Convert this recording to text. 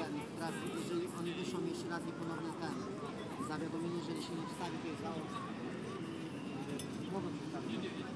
nie trafi, jeżeli oni wyszło mi jeszcze raz i ponownie ten zawiadomienie, jeżeli się nie wstawi, to jest za mogą się wstawić.